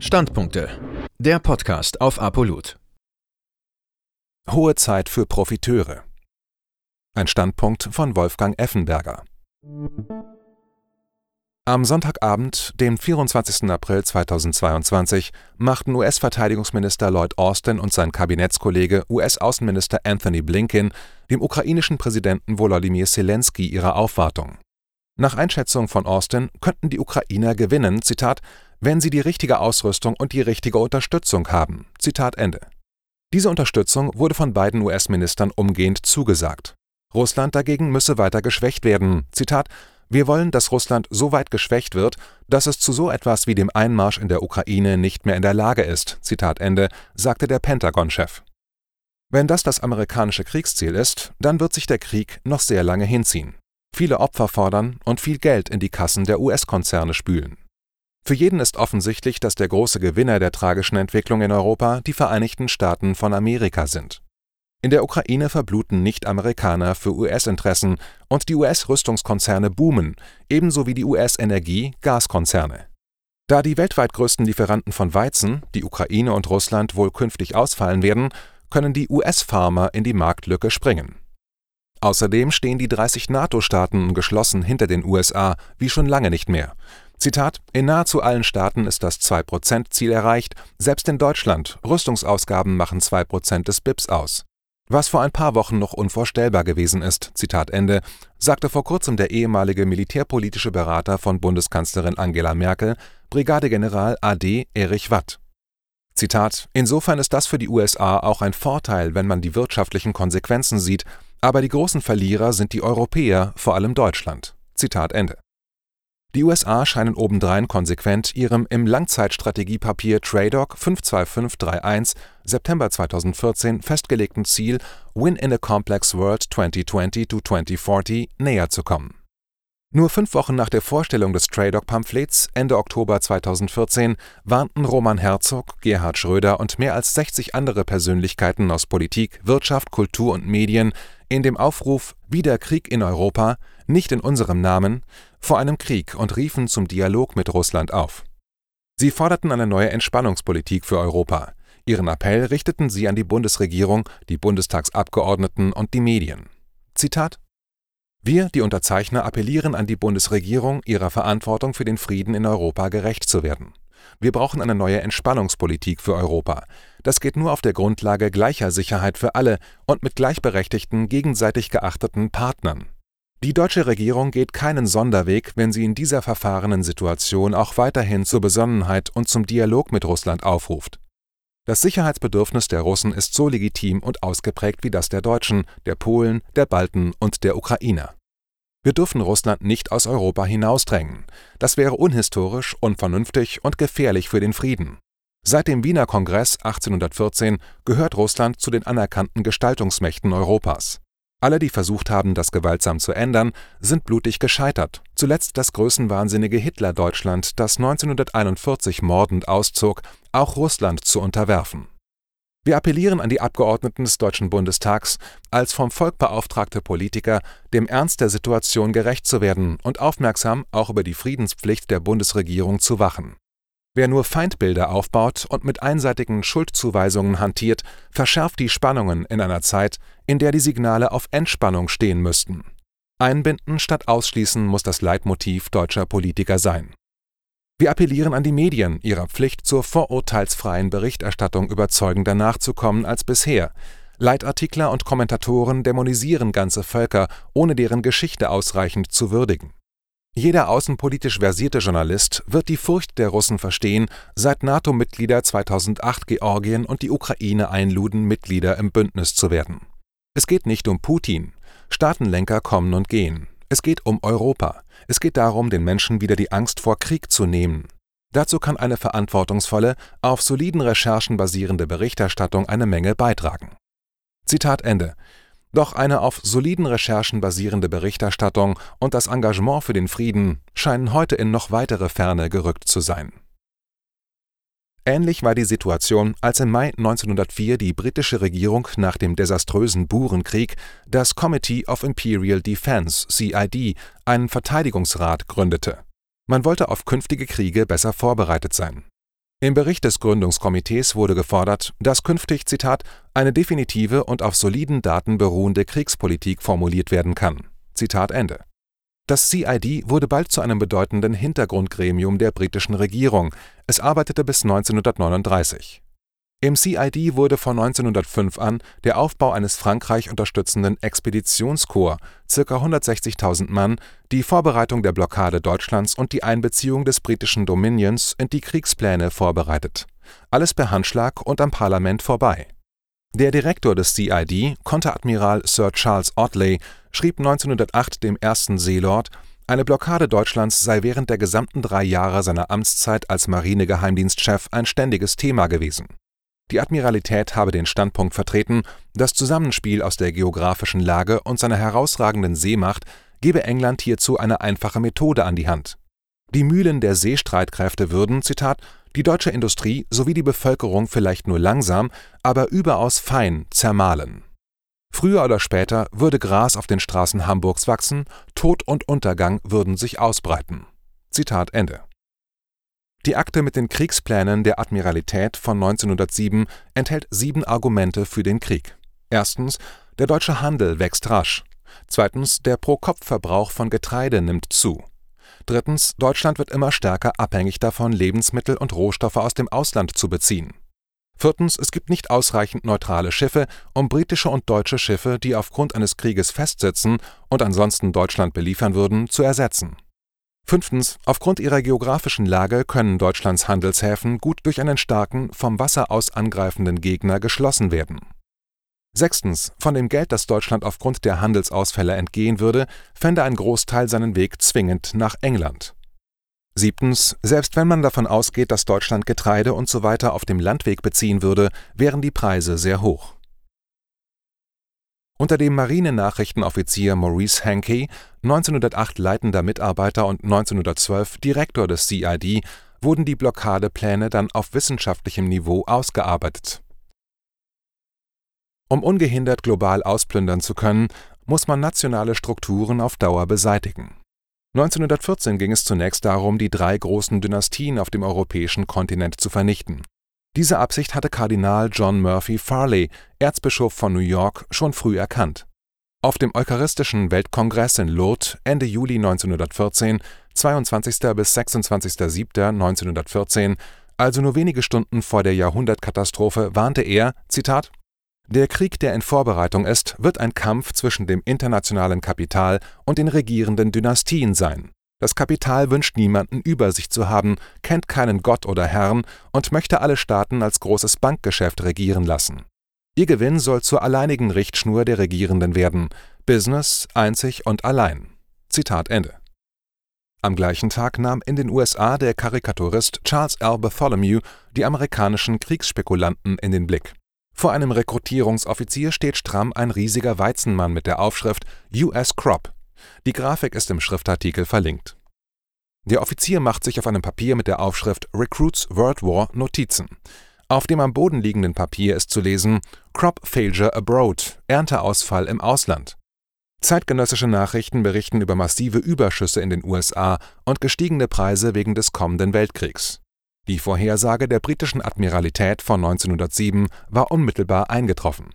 Standpunkte. Der Podcast auf ApoLoot. Hohe Zeit für Profiteure. Ein Standpunkt von Wolfgang Effenberger. Am Sonntagabend, dem 24. April 2022, machten US-Verteidigungsminister Lloyd Austin und sein Kabinettskollege US-Außenminister Antony Blinken dem ukrainischen Präsidenten Volodymyr Zelensky ihre Aufwartung. Nach Einschätzung von Austin könnten die Ukrainer gewinnen, Zitat, wenn sie die richtige Ausrüstung und die richtige Unterstützung haben. Zitat Ende. Diese Unterstützung wurde von beiden US-Ministern umgehend zugesagt. Russland dagegen müsse weiter geschwächt werden. Zitat, wir wollen, dass Russland so weit geschwächt wird, dass es zu so etwas wie dem Einmarsch in der Ukraine nicht mehr in der Lage ist. Zitat Ende, sagte der Pentagon-Chef. Wenn das amerikanische Kriegsziel ist, dann wird sich der Krieg noch sehr lange hinziehen. Viele Opfer fordern und viel Geld in die Kassen der US-Konzerne spülen. Für jeden ist offensichtlich, dass der große Gewinner der tragischen Entwicklung in Europa die Vereinigten Staaten von Amerika sind. In der Ukraine verbluten Nicht-Amerikaner für US-Interessen und die US-Rüstungskonzerne boomen, ebenso wie die US-Energie-Gaskonzerne. Da die weltweit größten Lieferanten von Weizen, die Ukraine und Russland, wohl künftig ausfallen werden, können die US-Farmer in die Marktlücke springen. Außerdem stehen die 30 NATO-Staaten geschlossen hinter den USA, wie schon lange nicht mehr. Zitat, in nahezu allen Staaten ist das 2%-Ziel erreicht, selbst in Deutschland, Rüstungsausgaben machen 2% des BIPs aus. Was vor ein paar Wochen noch unvorstellbar gewesen ist, Zitat Ende, sagte vor kurzem der ehemalige militärpolitische Berater von Bundeskanzlerin Angela Merkel, Brigadegeneral AD Erich Watt. Zitat, insofern ist das für die USA auch ein Vorteil, wenn man die wirtschaftlichen Konsequenzen sieht, aber die großen Verlierer sind die Europäer, vor allem Deutschland. Zitat Ende. Die USA scheinen obendrein konsequent ihrem im Langzeitstrategiepapier TRADOC 52531 September 2014 festgelegten Ziel Win in a Complex World 2020 to 2040 näher zu kommen. Nur 5 Wochen nach der Vorstellung des TRADOC-Pamphlets Ende Oktober 2014 warnten Roman Herzog, Gerhard Schröder und mehr als 60 andere Persönlichkeiten aus Politik, Wirtschaft, Kultur und Medien in dem Aufruf »Wieder Krieg in Europa, nicht in unserem Namen« vor einem Krieg und riefen zum Dialog mit Russland auf. Sie forderten eine neue Entspannungspolitik für Europa. Ihren Appell richteten sie an die Bundesregierung, die Bundestagsabgeordneten und die Medien. Zitat: Wir, die Unterzeichner, appellieren an die Bundesregierung, ihrer Verantwortung für den Frieden in Europa gerecht zu werden. Wir brauchen eine neue Entspannungspolitik für Europa. Das geht nur auf der Grundlage gleicher Sicherheit für alle und mit gleichberechtigten, gegenseitig geachteten Partnern. Die deutsche Regierung geht keinen Sonderweg, wenn sie in dieser verfahrenen Situation auch weiterhin zur Besonnenheit und zum Dialog mit Russland aufruft. Das Sicherheitsbedürfnis der Russen ist so legitim und ausgeprägt wie das der Deutschen, der Polen, der Balten und der Ukrainer. Wir dürfen Russland nicht aus Europa hinausdrängen. Das wäre unhistorisch, unvernünftig und gefährlich für den Frieden. Seit dem Wiener Kongress 1814 gehört Russland zu den anerkannten Gestaltungsmächten Europas. Alle, die versucht haben, das gewaltsam zu ändern, sind blutig gescheitert. Zuletzt das größenwahnsinnige Hitler-Deutschland, das 1941 mordend auszog, auch Russland zu unterwerfen. Wir appellieren an die Abgeordneten des Deutschen Bundestags, als vom Volk beauftragte Politiker, dem Ernst der Situation gerecht zu werden und aufmerksam auch über die Friedenspflicht der Bundesregierung zu wachen. Wer nur Feindbilder aufbaut und mit einseitigen Schuldzuweisungen hantiert, verschärft die Spannungen in einer Zeit, in der die Signale auf Entspannung stehen müssten. Einbinden statt ausschließen muss das Leitmotiv deutscher Politiker sein. Wir appellieren an die Medien, ihrer Pflicht zur vorurteilsfreien Berichterstattung überzeugender nachzukommen als bisher. Leitartikler und Kommentatoren dämonisieren ganze Völker, ohne deren Geschichte ausreichend zu würdigen. Jeder außenpolitisch versierte Journalist wird die Furcht der Russen verstehen, seit NATO-Mitglieder 2008 Georgien und die Ukraine einluden, Mitglieder im Bündnis zu werden. Es geht nicht um Putin. Staatenlenker kommen und gehen. Es geht um Europa. Es geht darum, den Menschen wieder die Angst vor Krieg zu nehmen. Dazu kann eine verantwortungsvolle, auf soliden Recherchen basierende Berichterstattung eine Menge beitragen. Zitat Ende. Doch eine auf soliden Recherchen basierende Berichterstattung und das Engagement für den Frieden scheinen heute in noch weitere Ferne gerückt zu sein. Ähnlich war die Situation, als im Mai 1904 die britische Regierung nach dem desaströsen Burenkrieg das Committee of Imperial Defence (CID), einen Verteidigungsrat, gründete. Man wollte auf künftige Kriege besser vorbereitet sein. Im Bericht des Gründungskomitees wurde gefordert, dass künftig, Zitat, eine definitive und auf soliden Daten beruhende Kriegspolitik formuliert werden kann. Zitat Ende. Das CID wurde bald zu einem bedeutenden Hintergrundgremium der britischen Regierung. Es arbeitete bis 1939. Im CID wurde von 1905 an der Aufbau eines Frankreich unterstützenden Expeditionskorps, ca. 160.000 Mann, die Vorbereitung der Blockade Deutschlands und die Einbeziehung des britischen Dominions in die Kriegspläne vorbereitet. Alles per Handschlag und am Parlament vorbei. Der Direktor des CID, Konteradmiral Sir Charles Audley, schrieb 1908 dem ersten Seelord, eine Blockade Deutschlands sei während der gesamten 3 Jahre seiner Amtszeit als Marinegeheimdienstchef ein ständiges Thema gewesen. Die Admiralität habe den Standpunkt vertreten, das Zusammenspiel aus der geografischen Lage und seiner herausragenden Seemacht gebe England hierzu eine einfache Methode an die Hand. Die Mühlen der Seestreitkräfte würden, Zitat, die deutsche Industrie sowie die Bevölkerung vielleicht nur langsam, aber überaus fein zermahlen. Früher oder später würde Gras auf den Straßen Hamburgs wachsen, Tod und Untergang würden sich ausbreiten. Zitat Ende. Die Akte mit den Kriegsplänen der Admiralität von 1907 enthält 7 Argumente für den Krieg. Erstens, der deutsche Handel wächst rasch. Zweitens, der Pro-Kopf-Verbrauch von Getreide nimmt zu. Drittens, Deutschland wird immer stärker abhängig davon, Lebensmittel und Rohstoffe aus dem Ausland zu beziehen. Viertens, es gibt nicht ausreichend neutrale Schiffe, um britische und deutsche Schiffe, die aufgrund eines Krieges festsitzen und ansonsten Deutschland beliefern würden, zu ersetzen. Fünftens, aufgrund ihrer geografischen Lage können Deutschlands Handelshäfen gut durch einen starken, vom Wasser aus angreifenden Gegner geschlossen werden. Sechstens, von dem Geld, das Deutschland aufgrund der Handelsausfälle entgehen würde, fände ein Großteil seinen Weg zwingend nach England. Siebtens, selbst wenn man davon ausgeht, dass Deutschland Getreide usw. auf dem Landweg beziehen würde, wären die Preise sehr hoch. Unter dem Marinenachrichtenoffizier Maurice Hankey, 1908 leitender Mitarbeiter und 1912 Direktor des CID, wurden die Blockadepläne dann auf wissenschaftlichem Niveau ausgearbeitet. Um ungehindert global ausplündern zu können, muss man nationale Strukturen auf Dauer beseitigen. 1914 ging es zunächst darum, die 3 großen Dynastien auf dem europäischen Kontinent zu vernichten. Diese Absicht hatte Kardinal John Murphy Farley, Erzbischof von New York, schon früh erkannt. Auf dem Eucharistischen Weltkongress in Lourdes Ende Juli 1914, 22. bis 26.07.1914, also nur wenige Stunden vor der Jahrhundertkatastrophe, warnte er, Zitat, der Krieg, der in Vorbereitung ist, wird ein Kampf zwischen dem internationalen Kapital und den regierenden Dynastien sein. Das Kapital wünscht niemanden über sich zu haben, kennt keinen Gott oder Herrn und möchte alle Staaten als großes Bankgeschäft regieren lassen. Ihr Gewinn soll zur alleinigen Richtschnur der Regierenden werden. Business einzig und allein. Zitat Ende. Am gleichen Tag nahm in den USA der Karikaturist Charles L. Bartholomew die amerikanischen Kriegsspekulanten in den Blick. Vor einem Rekrutierungsoffizier steht stramm ein riesiger Weizenmann mit der Aufschrift US Crop. Die Grafik ist im Schriftartikel verlinkt. Der Offizier macht sich auf einem Papier mit der Aufschrift Recruits World War Notizen. Auf dem am Boden liegenden Papier ist zu lesen Crop Failure Abroad, Ernteausfall im Ausland. Zeitgenössische Nachrichten berichten über massive Überschüsse in den USA und gestiegene Preise wegen des kommenden Weltkriegs. Die Vorhersage der britischen Admiralität von 1907 war unmittelbar eingetroffen.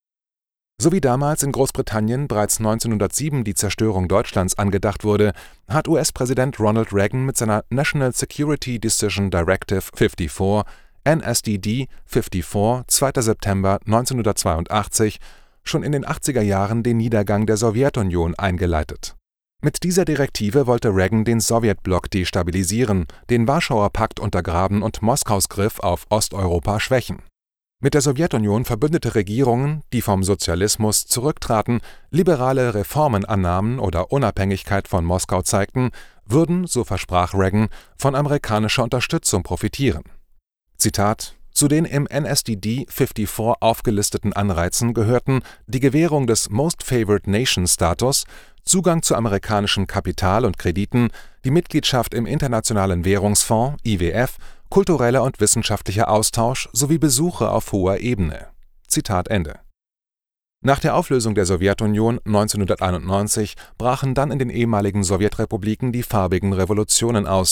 So wie damals in Großbritannien bereits 1907 die Zerstörung Deutschlands angedacht wurde, hat US-Präsident Ronald Reagan mit seiner National Security Decision Directive 54, NSDD 54, 2. September 1982, schon in den 80er Jahren den Niedergang der Sowjetunion eingeleitet. Mit dieser Direktive wollte Reagan den Sowjetblock destabilisieren, den Warschauer Pakt untergraben und Moskaus Griff auf Osteuropa schwächen. Mit der Sowjetunion verbündete Regierungen, die vom Sozialismus zurücktraten, liberale Reformen annahmen oder Unabhängigkeit von Moskau zeigten, würden, so versprach Reagan, von amerikanischer Unterstützung profitieren. Zitat: Zu den im NSDD 54 aufgelisteten Anreizen gehörten die Gewährung des Most Favored Nation Status, Zugang zu amerikanischem Kapital und Krediten, die Mitgliedschaft im Internationalen Währungsfonds (IWF), kultureller und wissenschaftlicher Austausch sowie Besuche auf hoher Ebene. Zitat Ende. Nach der Auflösung der Sowjetunion 1991 brachen dann in den ehemaligen Sowjetrepubliken die farbigen Revolutionen aus,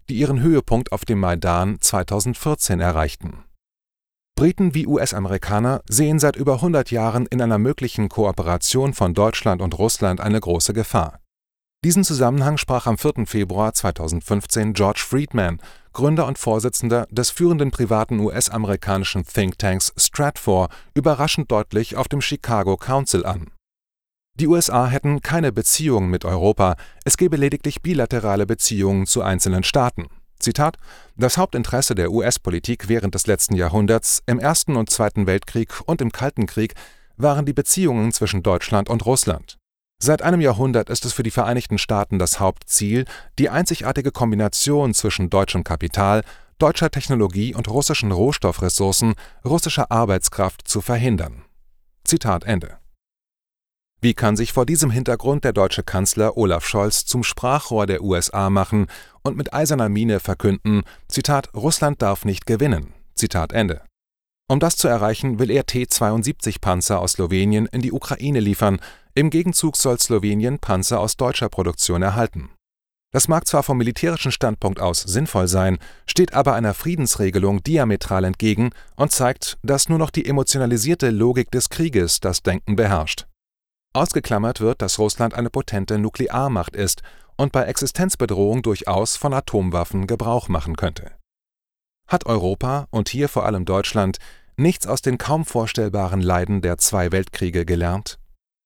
die ihren Höhepunkt auf dem Maidan 2014 erreichten. Briten wie US-Amerikaner sehen seit über 100 Jahren in einer möglichen Kooperation von Deutschland und Russland eine große Gefahr. Diesen Zusammenhang sprach am 4. Februar 2015 George Friedman, Gründer und Vorsitzender des führenden privaten US-amerikanischen Thinktanks Stratfor, überraschend deutlich auf dem Chicago Council an. Die USA hätten keine Beziehungen mit Europa, es gebe lediglich bilaterale Beziehungen zu einzelnen Staaten. Zitat: Das Hauptinteresse der US-Politik während des letzten Jahrhunderts, im Ersten und Zweiten Weltkrieg und im Kalten Krieg, waren die Beziehungen zwischen Deutschland und Russland. Seit einem Jahrhundert ist es für die Vereinigten Staaten das Hauptziel, die einzigartige Kombination zwischen deutschem Kapital, deutscher Technologie und russischen Rohstoffressourcen, russischer Arbeitskraft zu verhindern. Zitat Ende. Wie kann sich vor diesem Hintergrund der deutsche Kanzler Olaf Scholz zum Sprachrohr der USA machen und mit eiserner Miene verkünden, Zitat, Russland darf nicht gewinnen, Zitat Ende. Um das zu erreichen, will er T-72-Panzer aus Slowenien in die Ukraine liefern, im Gegenzug soll Slowenien Panzer aus deutscher Produktion erhalten. Das mag zwar vom militärischen Standpunkt aus sinnvoll sein, steht aber einer Friedensregelung diametral entgegen und zeigt, dass nur noch die emotionalisierte Logik des Krieges das Denken beherrscht. Ausgeklammert wird, dass Russland eine potente Nuklearmacht ist und bei Existenzbedrohung durchaus von Atomwaffen Gebrauch machen könnte. Hat Europa, und hier vor allem Deutschland, nichts aus den kaum vorstellbaren Leiden der 2 Weltkriege gelernt?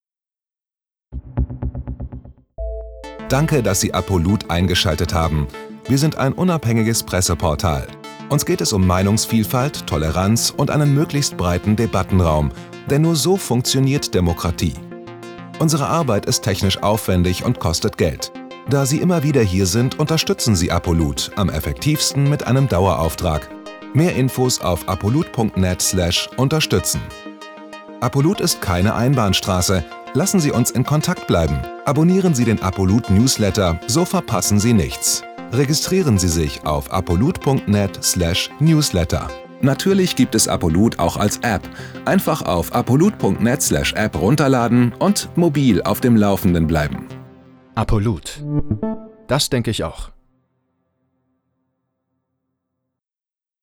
Danke, dass Sie Apolut eingeschaltet haben. Wir sind ein unabhängiges Presseportal. Uns geht es um Meinungsvielfalt, Toleranz und einen möglichst breiten Debattenraum, denn nur so funktioniert Demokratie. Unsere Arbeit ist technisch aufwendig und kostet Geld. Da Sie immer wieder hier sind, unterstützen Sie Apolut am effektivsten mit einem Dauerauftrag. Mehr Infos auf apolut.net/unterstützen. Apolut ist keine Einbahnstraße. Lassen Sie uns in Kontakt bleiben. Abonnieren Sie den Apolut Newsletter, so verpassen Sie nichts. Registrieren Sie sich auf apolut.net/newsletter. Natürlich gibt es Apolut auch als App. Einfach auf apolut.net/app runterladen und mobil auf dem Laufenden bleiben. Apolut. Das denke ich auch.